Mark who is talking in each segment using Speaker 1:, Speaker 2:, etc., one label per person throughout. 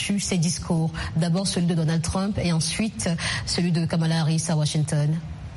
Speaker 1: perçu ces discours? D'abord celui de Donald Trump et ensuite celui de Kamala Harris à Washington.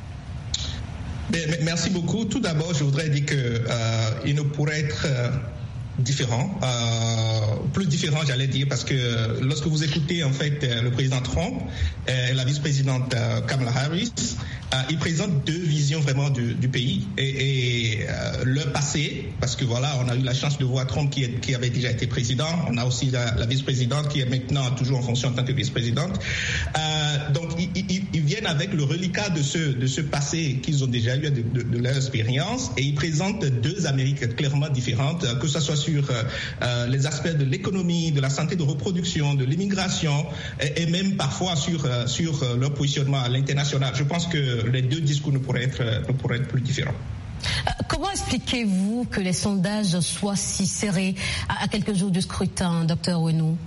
Speaker 2: Merci beaucoup. Tout d'abord, je voudrais dire qu'il ne pourrait être différent, plus différent, j'allais dire, parce que lorsque vous écoutez en fait le président Trump et la vice-présidente Kamala Harris, ils présentent deux visions vraiment du pays et le passé, parce que voilà, on a eu la chance de voir Trump qui avait déjà été président, on a aussi la vice-présidente qui est maintenant toujours en fonction en tant que vice-présidente. Donc ils viennent avec le reliquat de ce passé qu'ils ont déjà eu de leur expérience, et ils présentent deux Amériques clairement différentes, que ce soit sur les aspects de l'économie, de la santé de reproduction, de l'immigration, et même parfois sur leur positionnement à l'international. Je pense que les deux discours ne pourraient être plus différents.
Speaker 1: Comment expliquez-vous que les sondages soient si serrés à quelques jours du scrutin, Dr Ouenou?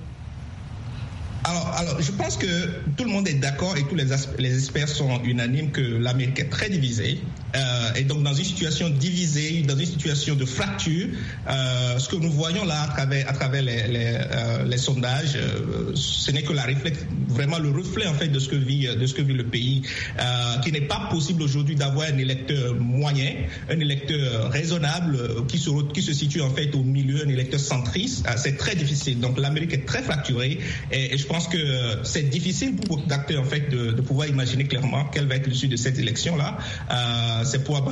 Speaker 2: Alors, je pense que tout le monde est d'accord et tous les experts sont unanimes que l'Amérique est très divisée. Et donc, dans une situation divisée, dans une situation de fracture, ce que nous voyons là à travers les sondages, ce n'est que vraiment le reflet en fait de ce que vit le pays, qui n'est pas possible aujourd'hui d'avoir un électeur moyen, un électeur raisonnable qui se situe en fait au milieu, un électeur centriste. C'est très difficile. Donc, l'Amérique est très fracturée et je pense que c'est difficile pour beaucoup d'acteurs en fait de pouvoir imaginer clairement quelle va être l'issue de cette élection-là. C'est probablement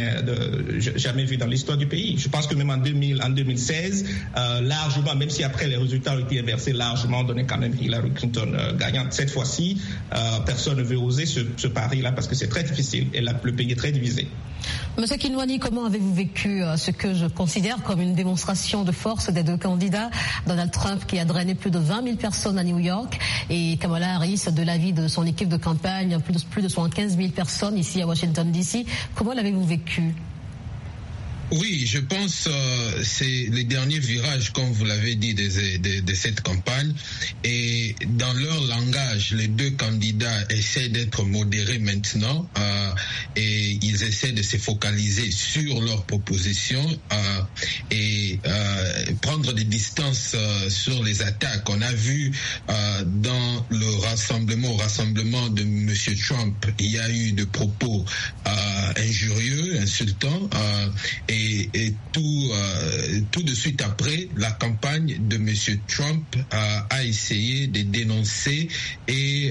Speaker 2: jamais vu dans l'histoire du pays. Je pense que même en 2016, largement, même si après les résultats ont été inversés, largement, on donnait quand même Hillary Clinton gagnante. Cette fois-ci, personne ne veut oser ce pari-là parce que c'est très difficile et le pays est très divisé.
Speaker 1: Monsieur Kinwani, comment avez-vous vécu ce que je considère comme une démonstration de force des deux candidats, Donald Trump qui a drainé plus de 20 000 personnes à New York et Kamala Harris, de l'avis de son équipe de campagne, plus de 75 000 personnes ici à Washington DC. Comment l'avez-vous vécu?
Speaker 3: Oui, je pense c'est les derniers virages, comme vous l'avez dit, de cette campagne. Et dans leur langage, les deux candidats essaient d'être modérés maintenant et ils essaient de se focaliser sur leurs propositions et prendre des distances sur les attaques. On a vu dans au rassemblement de M. Trump, il y a eu des propos injurieux, insultants, et tout de suite après, la campagne de M. Trump a essayé de dénoncer et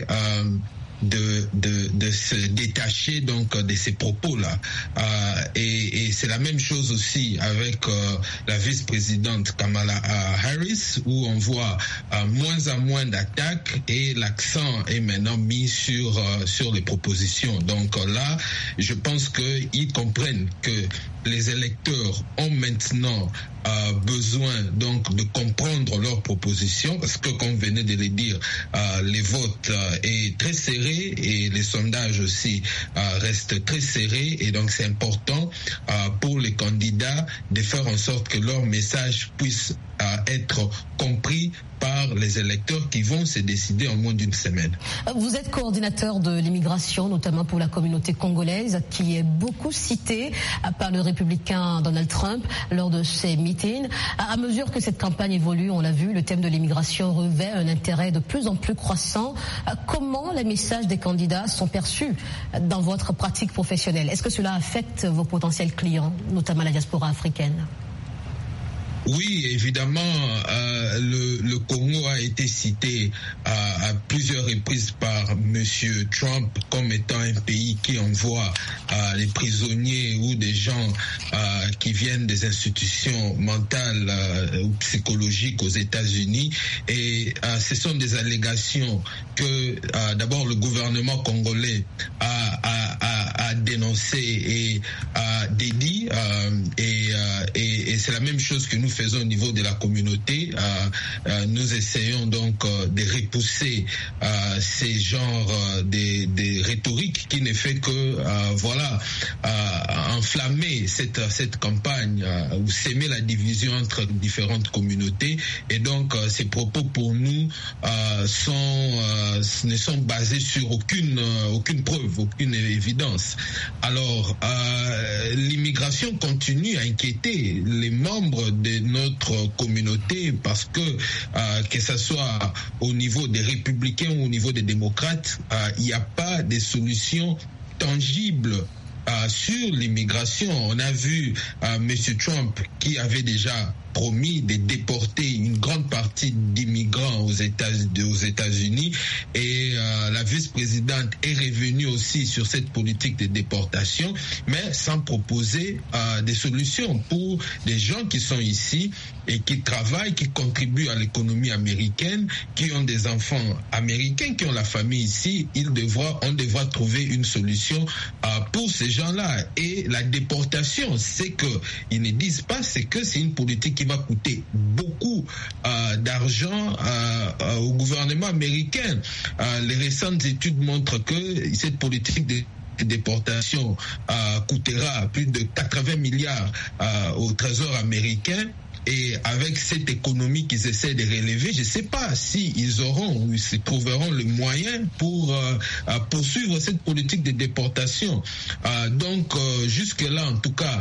Speaker 3: de se détacher donc de ces propos-là. Et c'est la même chose aussi avec la vice-présidente Kamala Harris, où on voit moins en moins d'attaques et l'accent est maintenant mis sur les propositions. Donc là, je pense qu'ils comprennent que les électeurs ont maintenant besoin donc de comprendre leurs propositions, parce que comme vous venez de le dire, les votes est très serré et les sondages aussi restent très serrés, et donc c'est important pour les candidats de faire en sorte que leur message puisse être compris par les électeurs qui vont se décider en moins d'une semaine.
Speaker 1: Vous êtes coordinateur de l'immigration, notamment pour la communauté congolaise, qui est beaucoup citée par le républicain Donald Trump lors de ses meetings. À mesure que cette campagne évolue, on l'a vu, le thème de l'immigration revêt un intérêt de plus en plus croissant. Comment les messages des candidats sont perçus dans votre pratique professionnelle? Est-ce que cela affecte vos potentiels clients, notamment la diaspora africaine?
Speaker 3: Oui, évidemment, le Congo a été cité à plusieurs reprises par Monsieur Trump comme étant un pays qui envoie les prisonniers ou des gens qui viennent des institutions mentales ou psychologiques aux États-Unis. Et ce sont des allégations que d'abord le gouvernement congolais a dénoncé et a dédié, et c'est la même chose que nous faisons au niveau de la communauté. Nous essayons donc de repousser ces genres de rhétorique qui ne fait que enflammer cette campagne ou s'aimer la division entre différentes communautés. Et donc ces propos pour nous ne sont basés sur aucune preuve, aucune évidence. Alors, l'immigration continue à inquiéter les membres de notre communauté parce que ce soit au niveau des républicains ou au niveau des démocrates, il n'y a pas de solutions tangibles sur l'immigration. On a vu M. Trump qui avait déjà promis de déporter une grande partie d'immigrants aux États-Unis et la vice-présidente est revenue aussi sur cette politique de déportation, mais sans proposer des solutions pour des gens qui sont ici et qui travaillent, qui contribuent à l'économie américaine, qui ont des enfants américains, qui ont la famille ici. On devra trouver une solution pour ces gens-là. Et la déportation, c'est que ils ne disent pas, c'est que c'est une politique qui va coûter beaucoup d'argent au gouvernement américain. Les récentes études montrent que cette politique de déportation coûtera plus de 80 milliards au Trésor américain. Et avec cette économie qu'ils essaient de relever, je ne sais pas s'ils auront ou s'ils trouveront le moyen pour poursuivre cette politique de déportation. Donc, jusque-là, en tout cas,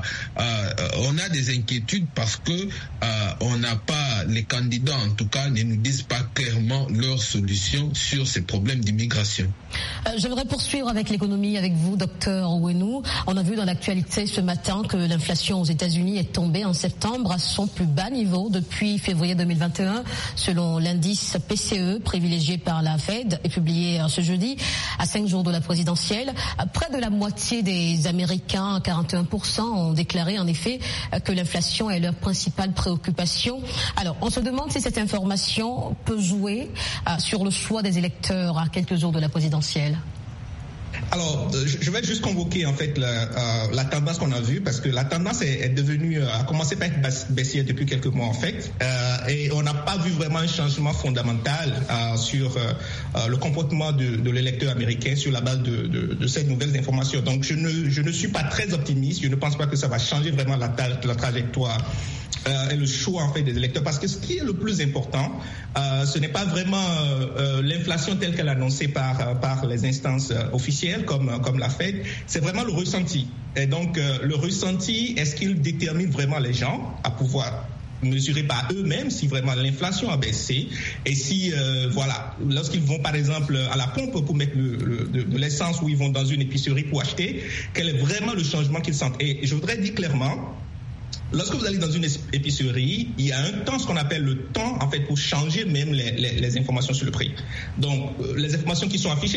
Speaker 3: on a des inquiétudes parce que on n'a pas, les candidats, en tout cas, ne nous disent pas clairement leurs solutions sur ces problèmes d'immigration.
Speaker 1: J'aimerais poursuivre avec l'économie avec vous, docteur Ouenou. On a vu dans l'actualité ce matin que l'inflation aux États-Unis est tombée en septembre à son plus bas niveau depuis février 2021, selon l'indice PCE privilégié par la Fed et publié ce jeudi à 5 jours de la présidentielle. Près de la moitié des Américains, 41%, ont déclaré en effet que l'inflation est leur principale préoccupation. Alors, on se demande si cette information peut jouer sur le choix des électeurs à quelques jours de la présidentielle.
Speaker 2: Alors, je vais juste convoquer en fait la tendance qu'on a vue, parce que la tendance est devenue, a commencé par être baissière depuis quelques mois en fait, et on n'a pas vu vraiment un changement fondamental sur le comportement de l'électeur américain sur la base de ces nouvelles informations. Donc, je ne suis pas très optimiste. Je ne pense pas que ça va changer vraiment la trajectoire et le choix en fait des électeurs, parce que ce qui est le plus important, ce n'est pas vraiment l'inflation telle qu'elle est annoncée par les instances officielles comme la Fed, c'est vraiment le ressenti. Et donc le ressenti, est-ce qu'il détermine vraiment les gens à pouvoir mesurer par eux-mêmes si vraiment l'inflation a baissé et si lorsqu'ils vont par exemple à la pompe pour mettre de l'essence, ou ils vont dans une épicerie pour acheter, quel est vraiment le changement qu'ils sentent. Et je voudrais dire clairement, lorsque vous allez dans une épicerie, il y a un temps, ce qu'on appelle le temps, en fait, pour changer même les informations sur le prix. Donc, les informations qui sont affichées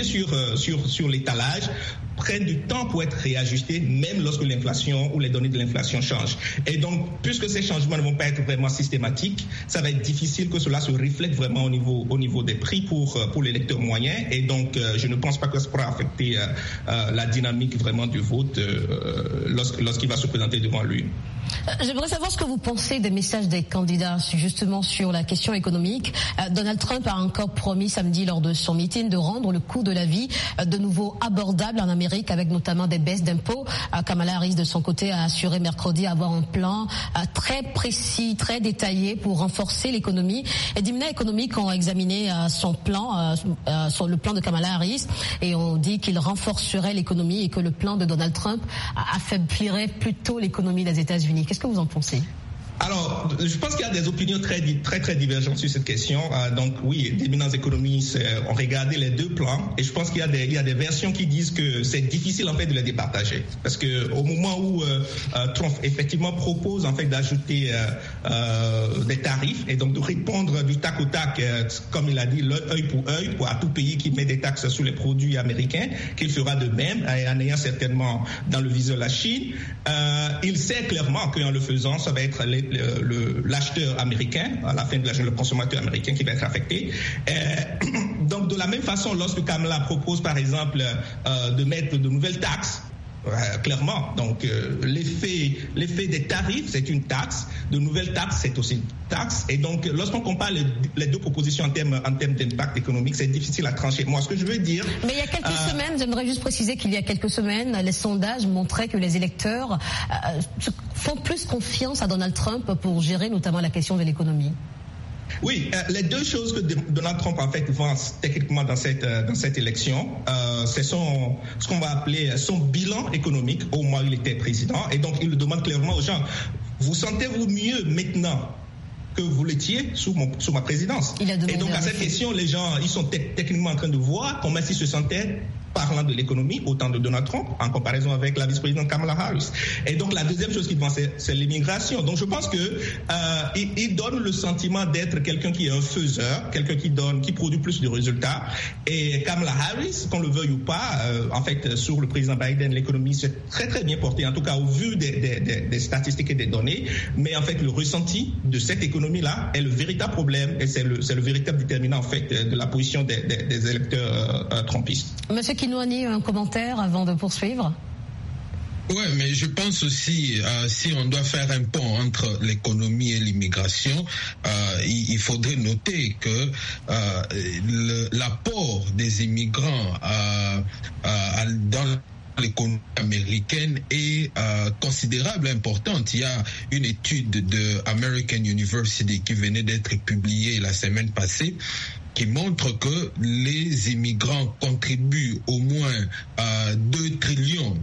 Speaker 2: sur l'étalage prennent du temps pour être réajustées, même lorsque l'inflation ou les données de l'inflation changent. Et donc, puisque ces changements ne vont pas être vraiment systématiques, ça va être difficile que cela se reflète vraiment au niveau des prix pour l'électeur moyen. Et donc, je ne pense pas que ça pourra affecter la dynamique vraiment du vote lorsqu'il va se présenter devant lui.
Speaker 1: J'aimerais savoir ce que vous pensez des messages des candidats justement sur la question économique. Donald Trump a encore promis samedi lors de son meeting de rendre le coût de la vie de nouveau abordable en Amérique, avec notamment des baisses d'impôts. Kamala Harris de son côté a assuré mercredi avoir un plan très précis, très détaillé pour renforcer l'économie. Et Dimna économiques ont examiné son plan, le plan de Kamala Harris, et on dit qu'il renforcerait l'économie et que le plan de Donald Trump affaiblirait plutôt l'économie des États-Unis. Qu'est-ce que vous en pensez?
Speaker 2: Alors, je pense qu'il y a des opinions très divergentes sur cette question. Donc, oui, d'éminents économistes ont regardé les deux plans, et je pense qu'il y a des versions qui disent que c'est difficile en fait de les départager, parce que au moment où Trump effectivement propose en fait d'ajouter des tarifs et donc de répondre du tac au tac, comme il a dit, œil pour à tout pays qui met des taxes sur les produits américains, qu'il fera de même en ayant certainement dans le viseur la Chine. Il sait clairement qu'en le faisant, ça va être l'acheteur américain, à la fin de la journée, le consommateur américain qui va être affecté. Donc, de la même façon, lorsque Kamala propose, par exemple, de mettre de nouvelles taxes, clairement, donc l'effet des tarifs, c'est une taxe, de nouvelles taxes, c'est aussi une taxe. Et donc, lorsqu'on compare les deux propositions en termes d'impact économique, c'est difficile à trancher. Moi, ce que je veux dire...
Speaker 1: Mais il y a quelques semaines, j'aimerais juste préciser qu'il y a quelques semaines, les sondages montraient que les électeurs font plus confiance à Donald Trump pour gérer notamment la question de l'économie.
Speaker 2: Oui, les deux choses que Donald Trump en fait vance techniquement dans cette élection, c'est ce qu'on va appeler son bilan économique au moment où il était président. Et donc il le demande clairement aux gens, vous sentez-vous mieux maintenant que vous l'étiez sous ma présidence? Et donc à cette question, les gens ils sont techniquement en train de voir comment ils se sentaient parlant de l'économie au temps de Donald Trump en comparaison avec la vice-présidente Kamala Harris. Et donc la deuxième chose qu'il vend, c'est l'immigration. Donc je pense que il donne le sentiment d'être quelqu'un qui est un faiseur, quelqu'un qui produit plus de résultats. Et Kamala Harris, qu'on le veuille ou pas, en fait sur le président Biden, l'économie s'est très très bien portée, en tout cas au vu des statistiques et des données. Mais en fait le ressenti de cette économie-là est le véritable problème et c'est le véritable déterminant en fait de la position des électeurs trumpistes.
Speaker 1: Monsieur Kinouani, un commentaire avant de poursuivre?
Speaker 3: Oui, mais je pense aussi, si on doit faire un pont entre l'économie et l'immigration, il faudrait noter que l'apport des immigrants dans l'économie américaine est considérable, importante. Il y a une étude de American University qui venait d'être publiée la semaine passée qui montre que les immigrants contribuent au moins 2 trillions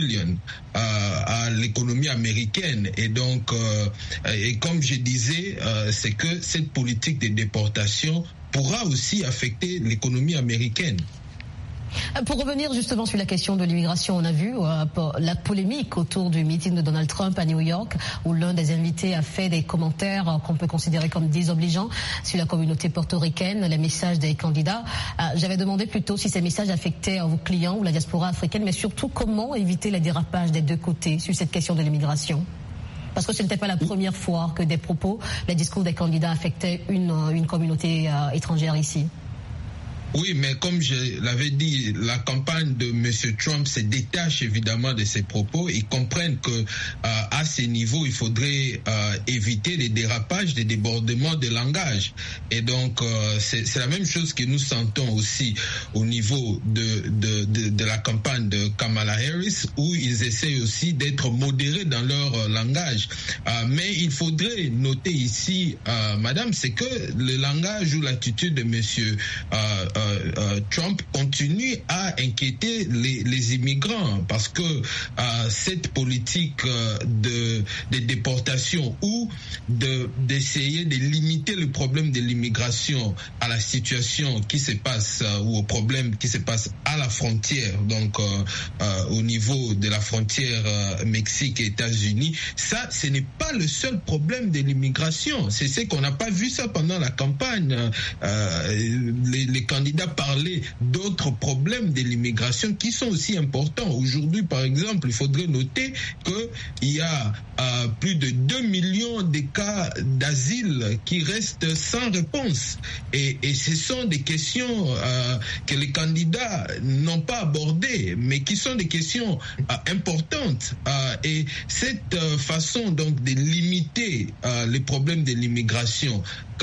Speaker 3: à l'économie américaine. Et donc, et comme je disais, c'est que cette politique de déportation pourra aussi affecter l'économie américaine.
Speaker 1: Pour revenir justement sur la question de l'immigration, on a vu la polémique autour du meeting de Donald Trump à New York, où l'un des invités a fait des commentaires qu'on peut considérer comme désobligeants sur la communauté portoricaine, les messages des candidats. J'avais demandé plutôt si ces messages affectaient vos clients ou la diaspora africaine, mais surtout comment éviter les dérapages des deux côtés sur cette question de l'immigration. Parce que ce n'était pas la première fois que les discours des candidats affectaient une communauté étrangère ici.
Speaker 3: Oui, mais comme je l'avais dit, la campagne de M. Trump se détache évidemment de ses propos. Ils comprennent que à ces niveaux, il faudrait éviter les dérapages, des débordements de langage. Et donc, c'est la même chose que nous sentons aussi au niveau de la campagne de Kamala Harris, où ils essaient aussi d'être modérés dans leur langage. Mais il faudrait noter ici, madame, c'est que le langage ou l'attitude de M. Trump continue à inquiéter les immigrants parce que cette politique de déportation ou d'essayer de limiter le problème de l'immigration à la situation qui se passe ou au problème qui se passe à la frontière, donc au niveau de la frontière Mexique et États-Unis, ça, ce n'est pas le seul problème de l'immigration. C'est ce qu'on n'a pas vu ça pendant la campagne. Les candidats parler d'autres problèmes de l'immigration qui sont aussi importants. Aujourd'hui, par exemple, il faudrait noter qu'il y a plus de 2 millions de cas d'asile qui restent sans réponse. Et ce sont des questions que les candidats n'ont pas abordées, mais qui sont des questions importantes. Et cette façon donc de limiter les problèmes de l'immigration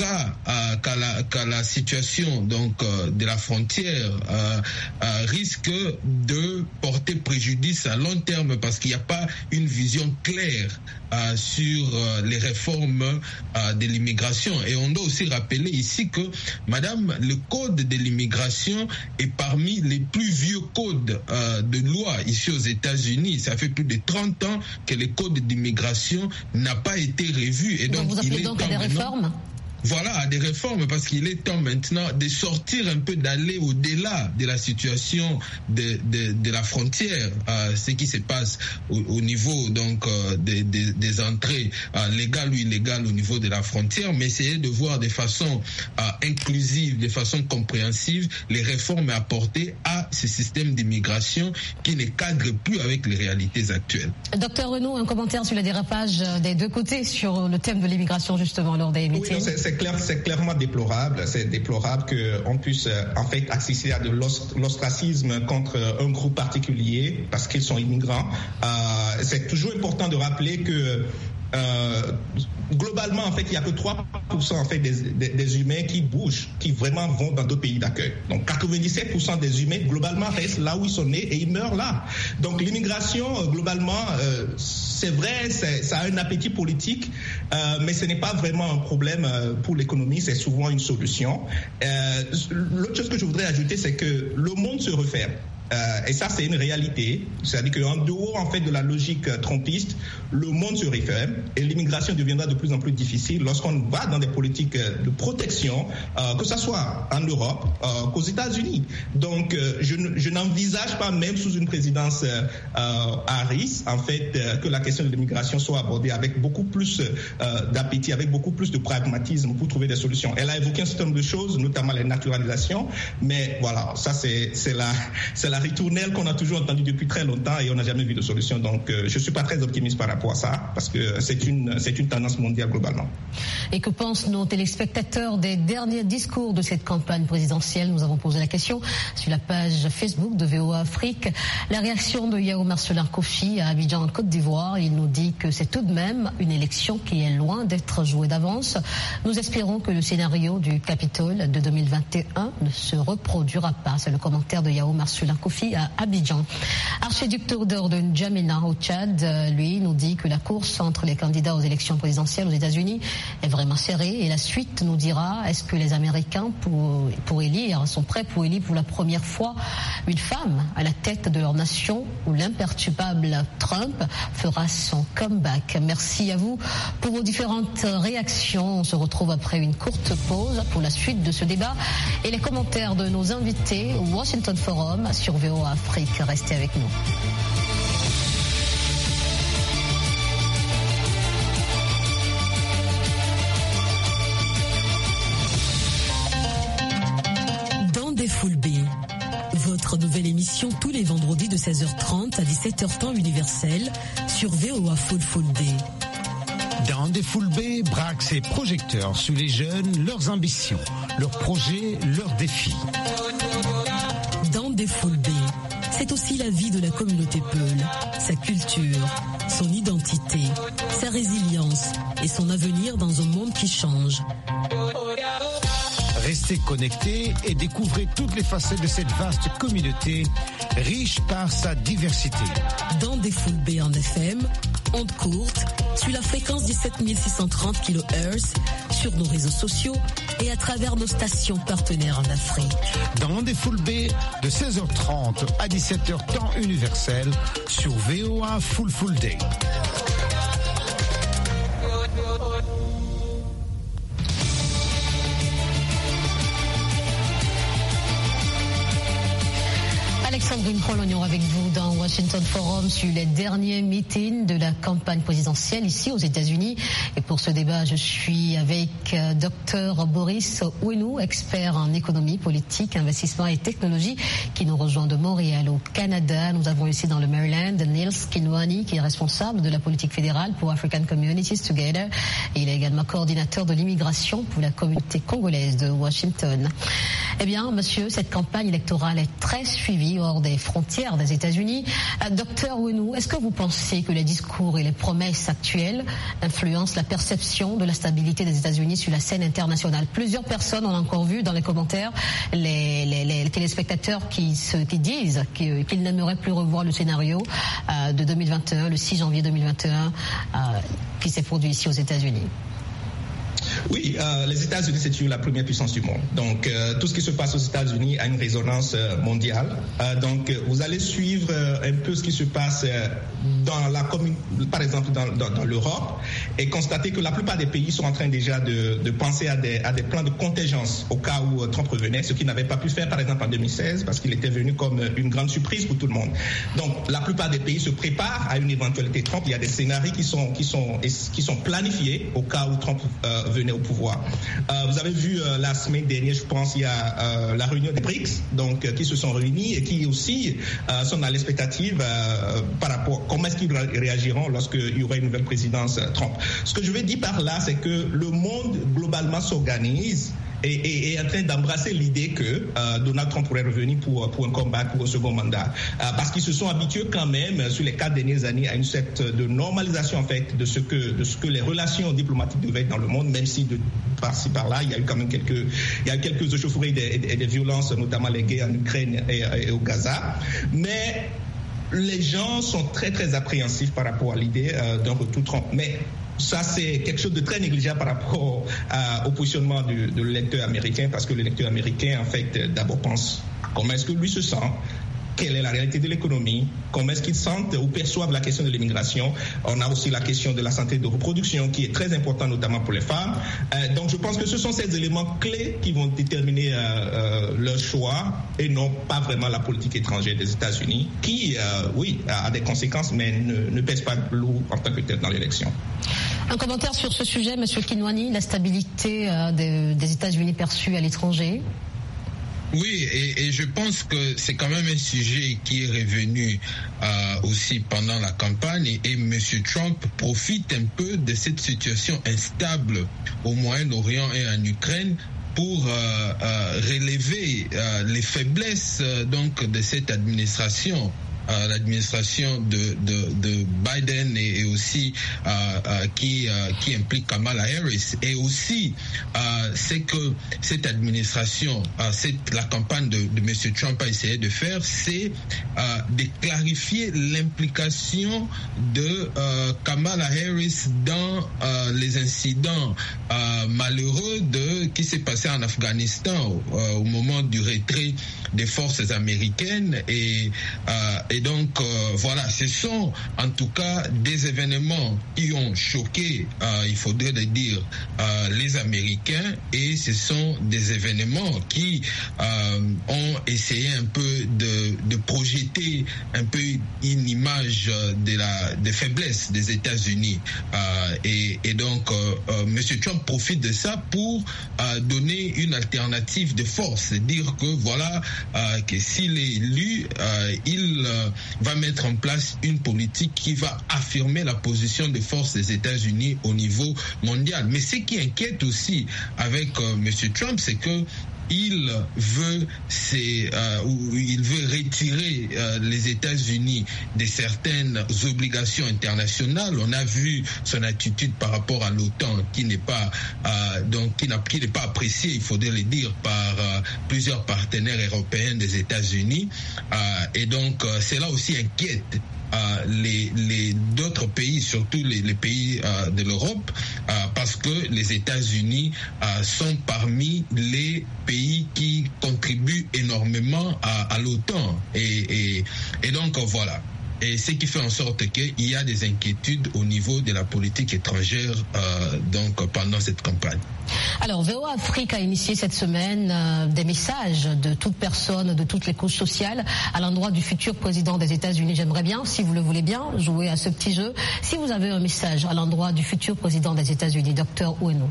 Speaker 3: qu'à la situation donc de la frontière risque de porter préjudice à long terme parce qu'il n'y a pas une vision claire sur les réformes de l'immigration. Et on doit aussi rappeler ici que, madame, le code de l'immigration est parmi les plus vieux codes de loi ici aux États-Unis. Ça fait plus de 30 ans que le code d'immigration n'a pas été revu. Et donc,
Speaker 1: vous appelez donc à des réformes ?
Speaker 3: Voilà, à des réformes, parce qu'il est temps maintenant de sortir un peu, d'aller au-delà de la situation de la frontière, ce qui se passe au niveau donc des entrées légales ou illégales au niveau de la frontière, mais essayer de voir de façon inclusive, de façon compréhensive, les réformes apportées à ce système d'immigration qui ne cadre plus avec les réalités actuelles.
Speaker 1: Docteur Renaud, un commentaire sur le dérapage des deux côtés sur le thème de l'immigration justement lors des meetings.
Speaker 2: Oui, c'est clairement déplorable. C'est déplorable qu'on puisse en fait assister à de l'ostracisme contre un groupe particulier parce qu'ils sont immigrants. C'est toujours important de rappeler que globalement, en fait, il n'y a que 3% en fait, des humains qui bougent, qui vraiment vont dans d'autres pays d'accueil. Donc 97% des humains, globalement, restent là où ils sont nés et ils meurent là. Donc l'immigration, globalement, c'est vrai, ça a un appétit politique, mais ce n'est pas vraiment un problème pour l'économie, c'est souvent une solution. L'autre chose que je voudrais ajouter, c'est que le monde se referme. Et ça, c'est une réalité. C'est-à-dire qu'en dehors, en fait, de la logique trumpiste, le monde se referme et l'immigration deviendra de plus en plus difficile lorsqu'on va dans des politiques de protection, que ce soit en Europe, qu'aux États-Unis. Donc, je n'envisage pas, même sous une présidence Harris, en fait, que la question de l'immigration soit abordée avec beaucoup plus d'appétit, avec beaucoup plus de pragmatisme pour trouver des solutions. Elle a évoqué un certain nombre de choses, notamment les naturalisations, mais voilà, ça, c'est la ritournelle qu'on a toujours entendue depuis très longtemps et on n'a jamais vu de solution. Donc, je ne suis pas très optimiste par rapport à ça parce que c'est une tendance mondiale globalement.
Speaker 1: Et que pensent nos téléspectateurs des derniers discours de cette campagne présidentielle? Nous avons posé la question sur la page Facebook de VOA Afrique. La réaction de Yao Marcelin Kofi à Abidjan en Côte d'Ivoire, il nous dit que c'est tout de même une élection qui est loin d'être jouée d'avance. Nous espérons que le scénario du Capitole de 2021 ne se reproduira pas. C'est le commentaire de Yao Marcelin Kofi à Abidjan. Archiduc Théodore de N'Djamena au Tchad, lui, nous dit que la course entre les candidats aux élections présidentielles aux États-Unis est vraiment serrée et la suite nous dira est-ce que les Américains sont prêts pour élire pour la première fois une femme à la tête de leur nation ou l'imperturbable Trump fera son comeback. Merci à vous pour vos différentes réactions. On se retrouve après une courte pause pour la suite de ce débat et les commentaires de nos invités au Washington Forum sur VOA Afrique. Restez avec nous.
Speaker 4: Dans des Full B, votre nouvelle émission tous les vendredis de 16h30 à 17h temps universel sur VOA Full B.
Speaker 5: Dans des Full B braque ses projecteurs sur les jeunes, leurs ambitions, leurs projets, leurs défis.
Speaker 4: Dans des Full B, c'est aussi la vie de la communauté Peul, sa culture, son identité, sa résilience et son avenir dans un monde qui change.
Speaker 5: Restez connectés et découvrez toutes les facettes de cette vaste communauté, riche par sa diversité.
Speaker 4: Dans des Full B en FM, ondes courtes, sur la fréquence 17630 kHz, sur nos réseaux sociaux et à travers nos stations partenaires en Afrique.
Speaker 5: Dans des Full B de 16h30 à 17h temps universel sur VOA Full Day.
Speaker 1: Alexandrine Prolognon avec vous dans Washington Forum sur les derniers meetings de la campagne présidentielle ici aux États-Unis. Et pour ce débat, je suis avec Dr Boris Ouenou, expert en économie, politique, investissement et technologie, qui nous rejoint de Montréal au Canada. Nous avons ici dans le Maryland Niels Kinwani, qui est responsable de la politique fédérale pour African Communities Together. Et il est également coordinateur de l'immigration pour la communauté congolaise de Washington. Eh bien, monsieur, cette campagne électorale est très suivie hors des frontières des États-Unis. Docteur Ouenou, est-ce que vous pensez que les discours et les promesses actuelles influencent la perception de la stabilité des États-Unis sur la scène internationale? Plusieurs personnes ont encore vu dans les commentaires les téléspectateurs qui disent qu'ils n'aimeraient plus revoir le scénario de 2021, le 6 janvier 2021, qui s'est produit ici aux États-Unis.
Speaker 2: Oui, les États-Unis, c'est toujours la première puissance du monde. Donc, tout ce qui se passe aux États-Unis a une résonance mondiale. Donc, vous allez suivre un peu ce qui se passe dans la commune, par exemple dans l'Europe, et constater que la plupart des pays sont en train déjà de penser à des plans de contingence au cas où Trump revenait, ce qu'il n'avait pas pu faire, par exemple, en 2016, parce qu'il était venu comme une grande surprise pour tout le monde. Donc, la plupart des pays se préparent à une éventualité Trump. Il y a des scénarios qui sont planifiés au cas où Trump venait au pouvoir. Vous avez vu la semaine dernière, je pense, il y a la réunion des BRICS, donc qui se sont réunis et qui aussi sont dans l'expectative par rapport à comment est-ce qu'ils réagiront lorsqu'il y aura une nouvelle présidence Trump. Ce que je veux dire par là, c'est que le monde globalement s'organise et est en train d'embrasser l'idée que Donald Trump pourrait revenir pour un comeback, pour un second mandat. Parce qu'ils se sont habitués quand même, sur les 4 dernières années, à une sorte de normalisation, en fait, de ce que les relations diplomatiques devaient être dans le monde, même si de par-ci par-là, il y a eu quand même quelques échauffourées et des violences, notamment les guerres en Ukraine et au Gaza. Mais les gens sont très très appréhensifs par rapport à l'idée d'un retour Trump. Mais ça, c'est quelque chose de très négligeable par rapport au positionnement de l'électeur américain, parce que l'électeur américain, en fait, d'abord pense comment est-ce que lui se sent, quelle est la réalité de l'économie, comment est-ce qu'ils sentent ou perçoivent la question de l'immigration. On a aussi la question de la santé de reproduction qui est très importante, notamment pour les femmes. Donc je pense que ce sont ces éléments clés qui vont déterminer leur choix et non pas vraiment la politique étrangère des États-Unis qui, oui, a des conséquences, mais ne pèse pas lourd en tant que tel dans l'élection.
Speaker 1: Un commentaire sur ce sujet, M. Kinwani, la stabilité des États-Unis perçue à l'étranger?
Speaker 3: Oui, et je pense que c'est quand même un sujet qui est revenu aussi pendant la campagne et M. Trump profite un peu de cette situation instable au Moyen-Orient et en Ukraine pour relever les faiblesses donc de cette administration. L'administration de Biden et aussi qui implique Kamala Harris. Et aussi, c'est que cette administration, la campagne de M. Trump a essayé de faire, c'est de clarifier l'implication de Kamala Harris dans les incidents malheureux qui s'est passé en Afghanistan au moment du retrait des forces américaines et donc voilà, ce sont en tout cas des événements qui ont choqué, il faudrait le dire, les Américains, et ce sont des événements qui ont essayé un peu de projeter un peu une image des faiblesses des États-Unis et donc M. Trump profite de ça pour donner une alternative de force, dire que voilà que s'il est élu, il va mettre en place une politique qui va affirmer la position de force des États-Unis au niveau mondial. Mais ce qui inquiète aussi avec M. Trump, c'est que il veut retirer les États-Unis de certaines obligations internationales. On a vu son attitude par rapport à l'OTAN qui n'est pas appréciée, il faudrait le dire, par plusieurs partenaires européens des États-Unis. Et donc cela aussi inquiète d'autres pays, surtout les pays de l'Europe, parce que les États-Unis sont parmi les pays qui contribuent énormément à l'OTAN. Et donc voilà. Et ce qui fait en sorte qu'il y a des inquiétudes au niveau de la politique étrangère donc pendant cette campagne.
Speaker 1: Alors, VOA Afrique a initié cette semaine des messages de toute personne, de toutes les couches sociales à l'endroit du futur président des États-Unis. J'aimerais bien, si vous le voulez bien, jouer à ce petit jeu. Si vous avez un message à l'endroit du futur président des États-Unis, Dr Oueno.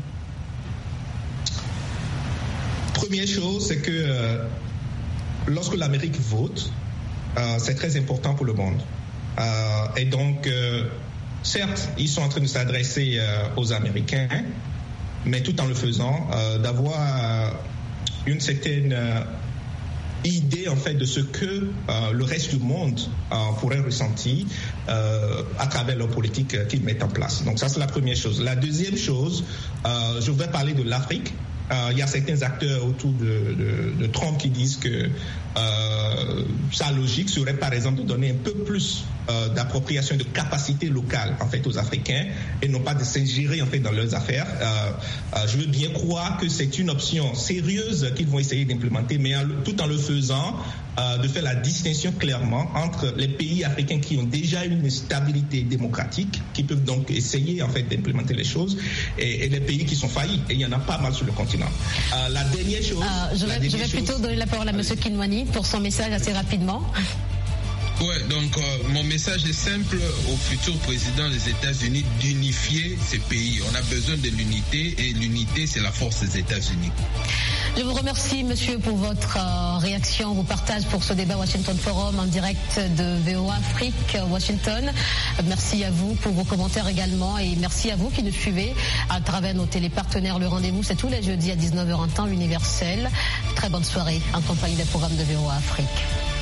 Speaker 2: Première chose, c'est que lorsque l'Amérique vote, c'est très important pour le monde. Et donc, certes, ils sont en train de s'adresser aux Américains, mais tout en le faisant, d'avoir une certaine idée en fait de ce que le reste du monde pourrait ressentir à travers leur politique qu'ils mettent en place. Donc ça, c'est la première chose. La deuxième chose, je voudrais parler de l'Afrique. Il y a certains acteurs autour de Trump qui disent que sa logique serait par exemple de donner un peu plus d'appropriation de capacité locale en fait aux Africains et non pas de s'ingérer en fait dans leurs affaires. Je veux bien croire que c'est une option sérieuse qu'ils vont essayer d'implémenter, mais tout en le faisant, de faire la distinction clairement entre les pays africains qui ont déjà une stabilité démocratique, qui peuvent donc essayer en fait d'implémenter les choses, et les pays qui sont faillis. Et il y en a pas mal sur le continent. La dernière chose...
Speaker 1: je vais plutôt donner la parole à M. Kinwani pour son message assez rapidement.
Speaker 3: Ouais, donc mon message est simple au futur président des États-Unis d'unifier ces pays. On a besoin de l'unité et l'unité, c'est la force des États-Unis.
Speaker 1: Je vous remercie, monsieur, pour votre réaction, vos partages pour ce débat Washington Forum en direct de VOA Afrique Washington. Merci à vous pour vos commentaires également et merci à vous qui nous suivez à travers nos télépartenaires. Le rendez-vous, c'est tous les jeudis à 19h en temps universel. Très bonne soirée en compagnie des programmes de VOA Afrique.